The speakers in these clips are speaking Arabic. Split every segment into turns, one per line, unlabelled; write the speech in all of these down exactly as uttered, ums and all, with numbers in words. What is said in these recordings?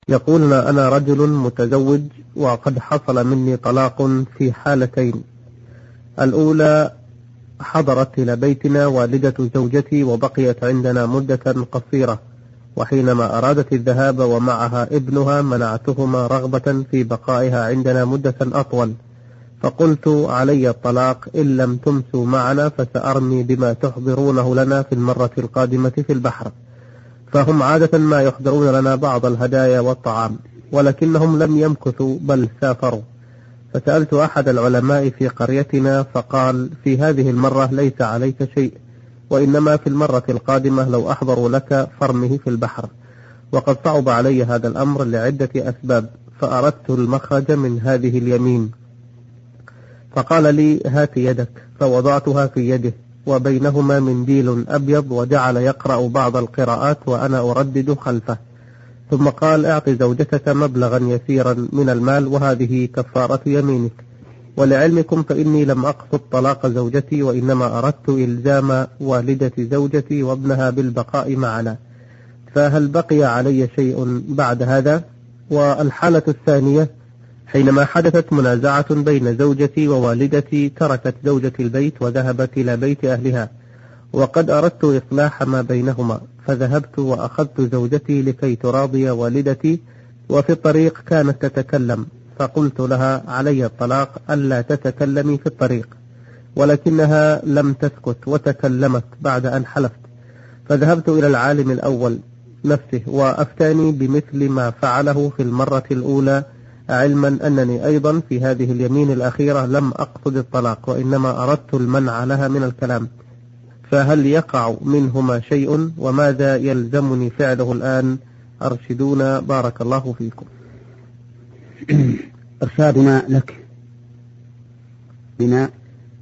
يقول: أنا رجل متزوج وقد حصل مني طلاق في حالتين. الأولى: حضرت إلى بيتنا والدة زوجتي وبقيت عندنا مدة قصيرة، وحينما أرادت الذهاب ومعها ابنها منعتهما رغبة في بقائها عندنا مدة أطول، فقلت: علي الطلاق إن لم تمسوا معنا فسأرمي بما تحضرونه لنا في المرة القادمة في البحر. فهم عادة ما يحضرون لنا بعض الهدايا والطعام، ولكنهم لم يمكثوا بل سافروا. فسألت أحد العلماء في قريتنا فقال: في هذه المرة ليس عليك شيء، وإنما في المرة القادمة لو أحضروا لك فرمه في البحر. وقد صعب علي هذا الأمر لعدة أسباب، فأردت المخرج من هذه اليمين. فقال لي: هات يدك. فوضعتها في يده وبينهما منديل أبيض، وجعل يقرأ بعض القراءات وأنا أردد خلفه. ثم قال: اعط زوجتك مبلغا يسيرا من المال وهذه كفارة يمينك. ولعلمكم فإني لم أقصد طلاق زوجتي، وإنما أردت إلزام والدة زوجتي وابنها بالبقاء معنا، فهل بقي علي شيء بعد هذا؟ والحالة الثانية: حينما حدثت منازعة بين زوجتي ووالدتي تركت زوجتي البيت وذهبت إلى بيت أهلها، وقد أردت إصلاح ما بينهما، فذهبت وأخذت زوجتي لكي تراضي والدتي، وفي الطريق كانت تتكلم، فقلت لها: علي الطلاق ألا تتكلمي في الطريق، ولكنها لم تسكت وتكلمت بعد أن حلفت. فذهبت إلى العالم الأول نفسه وأفتاني بمثل ما فعله في المرة الأولى، علما أنني أيضا في هذه اليمين الأخيرة لم أقصد الطلاق، وإنما أردت المنع لها من الكلام. فهل يقع منهما شيء؟ وماذا يلزمني فعله الآن؟ أرشدونا بارك الله فيكم.
إرشادنا لك بما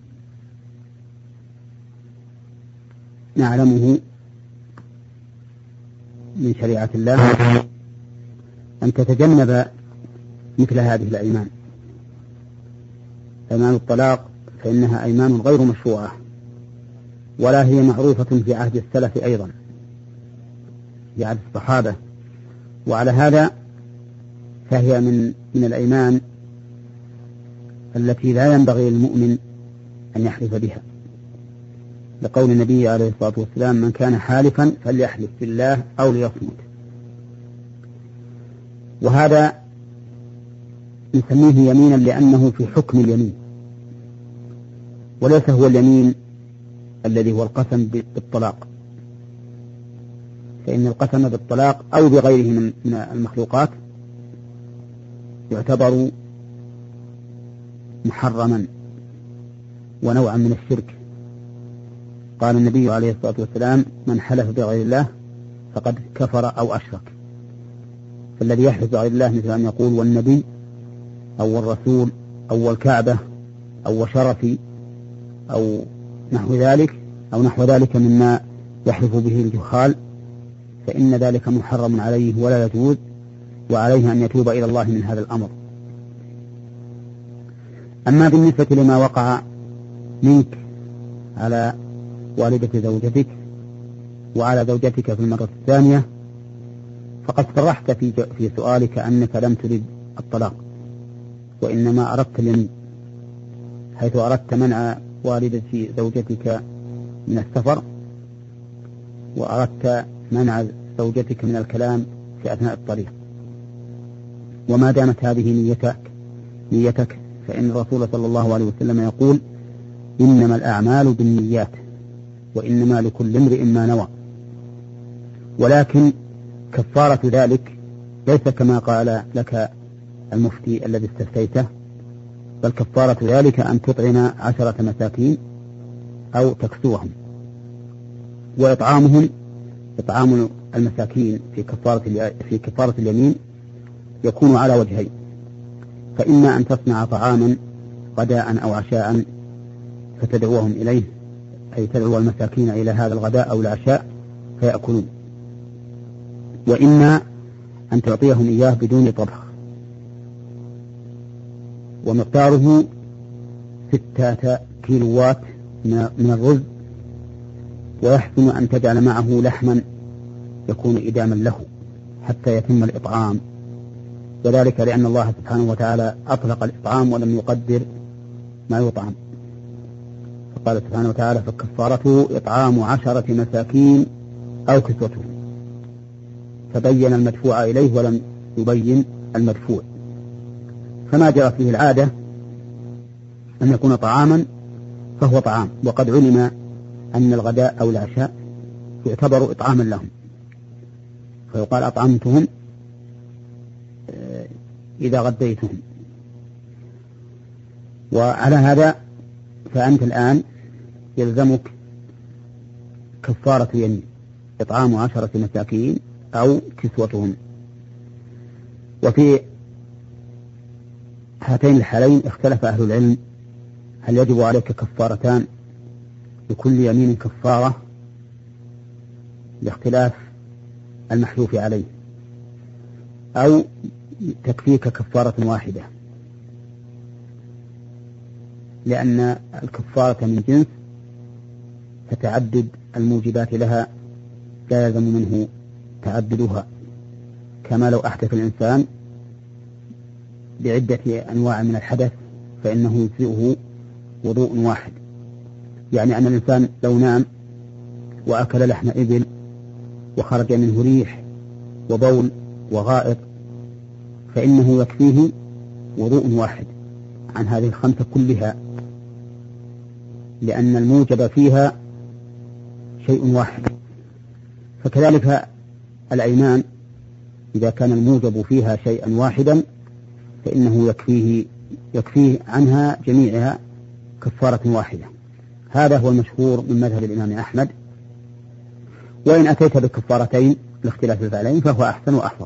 نعلمه من شريعة الله أن تتجنب مثل هذه الأيمان. أيمان الطلاق فإنها أيمان غير مشروعة، ولا هي معروفة في عهد السلف أيضا، في عهد الصحابة. وعلى هذا فهي من من الأيمان التي لا ينبغي للمؤمن أن يحلف بها، لقول النبي عليه الصلاة والسلام: من كان حالفا فليحلف بالله أو ليصمت. وهذا نسميه يمينا لأنه في حكم اليمين، وليس هو اليمين الذي هو القسم بالطلاق، فإن القسم بالطلاق أو بغيره من المخلوقات يعتبر محرما ونوعا من الشرك. قال النبي عليه الصلاة والسلام: من حلف بغير الله فقد كفر أو أشرك. فالذي يحلف بغير الله مثل أن يقول والنبي أو الرسول أو الكعبة أو شرفي أو نحو ذلك أو نحو ذلك مما يحلف به الجهال، فإن ذلك محرم عليه ولا يجوز، وعليه أن يتوب إلى الله من هذا الأمر. أما بالنسبة لما وقع منك على والدة زوجتك وعلى زوجتك في المرة الثانية، فقد صرحت في في سؤالك أنك لم ترد الطلاق، وإنما أردت اليمين، حيث أردت منع والدة زوجتك من السفر، وأردت منع زوجتك من الكلام في أثناء الطريق. وما دامت هذه نيتك نيتك فإن الرسول صلى الله عليه وسلم يقول: إنما الأعمال بالنيات وإنما لكل امرئ ما نوى. ولكن كفارة ذلك ليس كما قال لك المفتي الذي استفتيته، بل كفارة ذلك أن تطعم عشرة مساكين أو تكسوهم. وإطعامهم إطعام المساكين في كفارة في كفارة اليمين يكون على وجهين: فإما أن تصنع طعاما غداء أو عشاء فتدعوهم إليه، أي تدعو المساكين إلى هذا الغداء أو العشاء فيأكلون، وإما أن تعطيهم إياه بدون طبخ، ومقداره ستة كيلوات من الرز، ويحسن أن تجعل معه لحما يكون إداما له حتى يتم الإطعام وذلك لأن الله سبحانه وتعالى أطلق الإطعام ولم يقدر ما يطعم، فقال سبحانه وتعالى فكفارته إطعام عشرة مساكين أو كسوتهم، فبين المدفوع إليه ولم يبين المدفوع. فما جرت به العادة أن يكون طعاما فهو طعام، وقد علم أن الغداء أو العشاء يعتبر إطعاما لهم، فيقال أطعمتهم إذا غديتهم. وعلى هذا فأنت الآن يلزمك كفارة يمين، إطعام عشرة مساكين أو كسوتهم. وفي هاتين الحالين اختلف أهل العلم هل يجب عليك كفارتان لكل يمين كفارة، لاختلاف المحلوف عليه، أو تكفيك كفارة واحدة، لأن الكفارة من جنس فتعدد الموجبات لها لا يلزم منه تعددها، كما لو أحدث الإنسان بعدة أنواع من الحدث فإنه يجزئه وضوء واحد. يعني أن الإنسان لو نام وأكل لحم إبل وخرج منه ريح وبول وغائط فإنه يكفيه وضوء واحد عن هذه الخمسة كلها، لأن الموجب فيها شيء واحد. فكذلك الأيمان إذا كان الموجب فيها شيئا واحدا فإنه يكفيه يكفيه عنها جميعها كفارة واحدة. هذا هو المشهور من مذهب الإمام أحمد، وإن أتيت بكفارتين لاختلاف الفعلين فهو أحسن وأحفظ.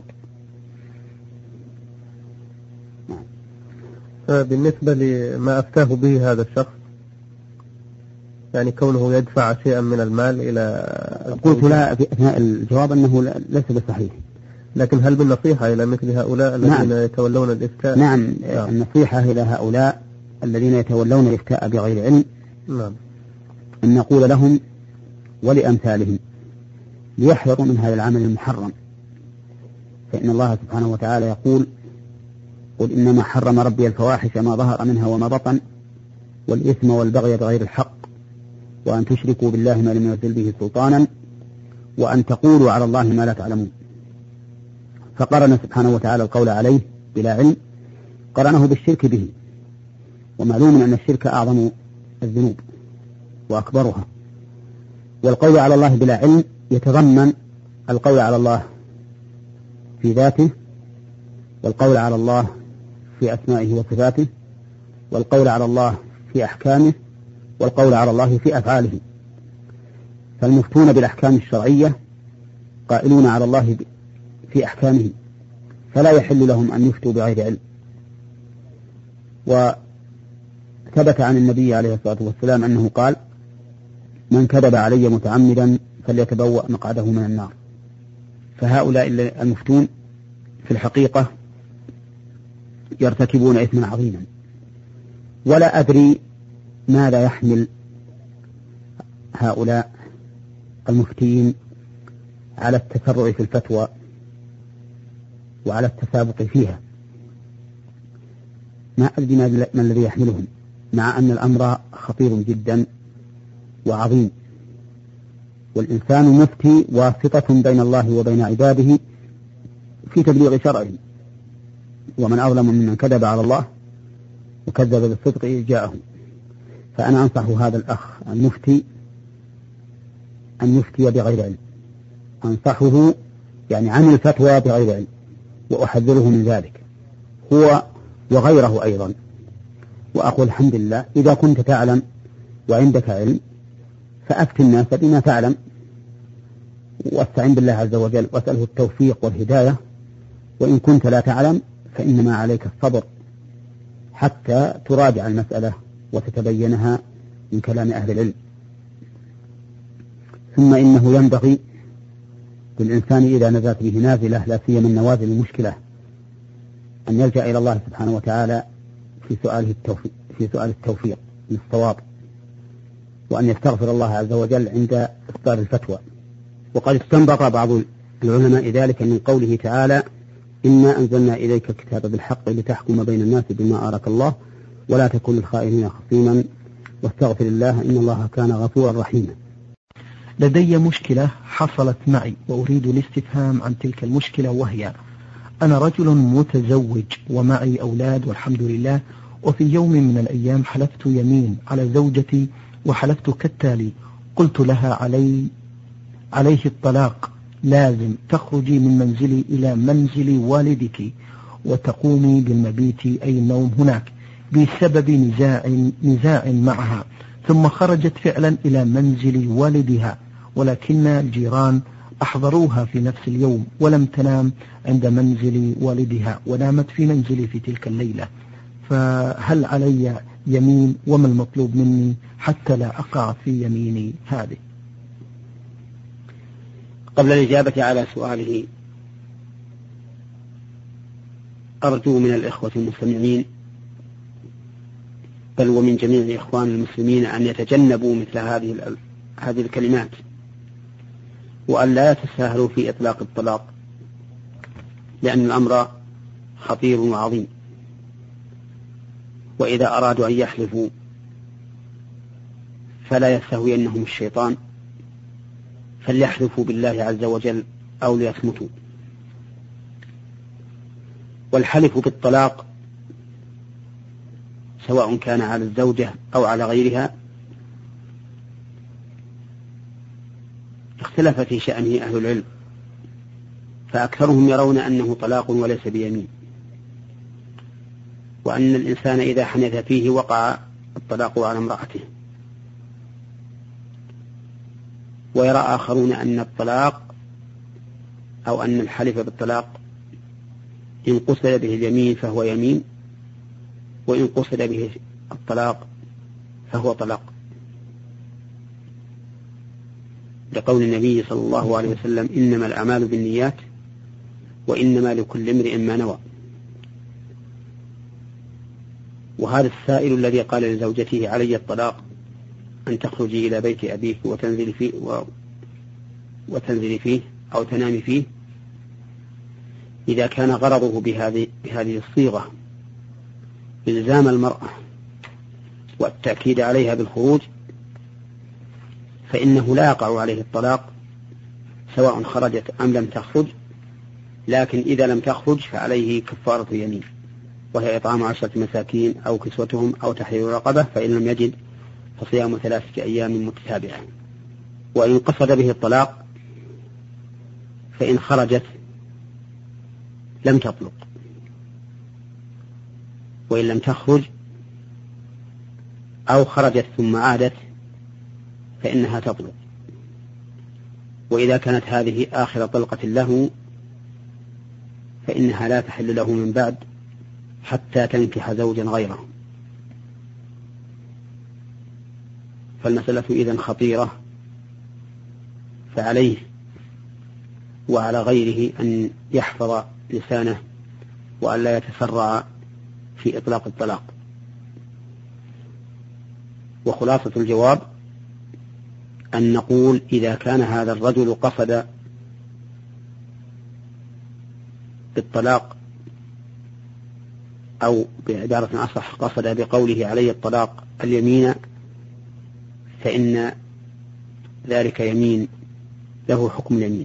بالنسبة لما أفتاه به هذا الشخص، يعني كونه يدفع شيئا من المال إلى،
قلت لا في أثناء الجواب أنه ليس بصحيح،
لكن هل بالنصيحة إلى مثل هؤلاء الذين
نعم.
يتولون الإفتاء؟
نعم. نعم النصيحة إلى هؤلاء الذين يتولون الإفتاء بغير علم،
نعم،
أن نقول لهم ولأمثالهم ليحذروا من هذا العمل المحرم، فإن الله سبحانه وتعالى يقول قل إنما حرم ربي الفواحش ما ظهر منها وما بطن والإثم والبغي بغير الحق وأن تشركوا بالله ما لم ينزل به سلطانا وأن تقولوا على الله ما لا تعلمون. فقرن سبحانه وتعالى القول عليه بلا علم قرنه بالشرك به، ومعلوم أن الشرك أعظم الذنوب وأكبرها، والقول على الله بلا علم يتضمن القول على الله في ذاته، والقول على الله في أسمائه وصفاته، والقول على الله في أحكامه، والقول على الله في أفعاله. فالمفتون بالأحكام الشرعية قائلون على الله في أحكامه، فلا يحل لهم أن يفتوا بغير علم. وثبت عن النبي عليه الصلاة والسلام أنه قال من كذب علي متعمدا فليتبوأ مقعده من النار. فهؤلاء المفتون في الحقيقة يرتكبون إثما عظيما، ولا أدري ماذا يحمل هؤلاء المفتين على التسرع في الفتوى وعلى التسابق فيها. ما أدري ما الذي يحملهم، مع أن الأمر خطير جدا وعظيم، والإنسان مفتي واسطة بين الله وبين عباده في تبليغ شرعه، ومن أظلم ممن كذب على الله وكذب بالصدق إذ جاءه. فأنا أنصح هذا الأخ المفتي أن يفتي بغير علم، أنصحه يعني عن الفتوى بغير علم، وأحذره من ذلك هو وغيره أيضا. وأقول الحمد لله إذا كنت تعلم وعندك علم فأفت الناس بما تعلم، واستعن بالله عز وجل واسأله التوفيق والهداية. وإن كنت لا تعلم فإنما عليك الصبر حتى تراجع المسألة وتتبينها من كلام أهل العلم. ثم إنه ينبغي للإنسان إذا نزلت به نازلة لا سيما النوازل المشكلة أن يلجأ إلى الله سبحانه وتعالى في سؤاله التوفيق في سؤال التوفيق للصواب، وأن يستغفر الله عز وجل عند إصدار الفتوى. وقد استنبط بعض العلماء ذلك من قوله تعالى إنا أنزلنا إليك الكتاب بالحق لتحكم بين الناس بما أراك الله ولا تكن للخائنين خصيما واستغفر الله إن الله كان غفورا رحيما.
لدي مشكلة حصلت معي وأريد الاستفهام عن تلك المشكلة، وهي أنا رجل متزوج ومعي أولاد والحمد لله، وفي يوم من الأيام حلفت يمين على زوجتي وحلفت كالتالي: قلت لها علي عليه الطلاق، لازم تخرجي من منزلي إلى منزل والدك وتقومي بالمبيت أي النوم هناك، بسبب نزاع نزاع معها. ثم خرجت فعلا إلى منزل والدها، ولكن الجيران أحضروها في نفس اليوم ولم تنام عند منزل والدها ونامت في منزلي في تلك الليلة، فهل علي يمين وما المطلوب مني حتى لا أقع في يميني هذه؟
قبل الإجابة على سؤاله أرجو من الإخوة المستمعين بل ومن جميع إخوان المسلمين أن يتجنبوا مثل هذه هذه الكلمات، وأن لا يتساهلوا في إطلاق الطلاق، لأن الأمر خطير وعظيم. وإذا أرادوا أن يحلفوا فلا يستهوينهم الشيطان، فليحلفوا بالله عز وجل أو ليصمتوا. والحلف بالطلاق سواء كان على الزوجة أو على غيرها اختلف في شأنه أهل العلم، فأكثرهم يرون أنه طلاق وليس بيمين، وأن الإنسان إذا حنث فيه وقع الطلاق على امرأته. ويرى آخرون أن الطلاق أو أن الحلف بالطلاق إن قصد به اليمين فهو يمين، وإن قصد به الطلاق فهو طلاق، لقول النبي صلى الله عليه وسلم: إنما الأعمال بالنيات وإنما لكل امرئ ما نوى. وهذا السائل الذي قال لزوجته علي الطلاق أن تخرجي إلى بيت أبيك وتنزلي فيه, و... وتنزلي فيه أو تنامي فيه، إذا كان غرضه بهذه, بهذه الصيغة إلزام المرأة والتأكيد عليها بالخروج، فإنه لا يقع عليه الطلاق سواء خرجت أم لم تخرج، لكن إذا لم تخرج فعليه كفارة يمين، وهي إطعام عشرة مساكين أو كسوتهم أو تحرير رقبة، فإن لم يجد فصيام ثلاثة أيام متتابعة. وإن قصد به الطلاق فإن خرجت لم تطلق، وإن لم تخرج أو خرجت ثم عادت فإنها تطلق. وإذا كانت هذه آخر طلقة له فإنها لا تحل له من بعد حتى تنكح زوجا غيره. فالمسألة إذن خطيرة، فعليه وعلى غيره أن يحفظ لسانه وأن لا يتسرع في إطلاق الطلاق. وخلاصة الجواب أن نقول إذا كان هذا الرجل قصد بالطلاق، أو بعبارة أصح قصد بقوله علي الطلاق اليمين، فإن ذلك يمين له حكم اليمين،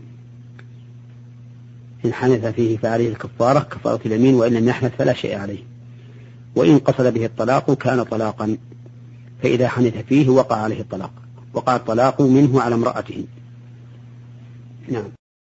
إن حنث فيه فعليه الكفارة كفارة اليمين، وإن لم يحنث فلا شيء عليه. وإن قصد به الطلاق كان طلاقا، فإذا حنث فيه وقع عليه الطلاق، وقع الطلاق منه على امرأته. نعم.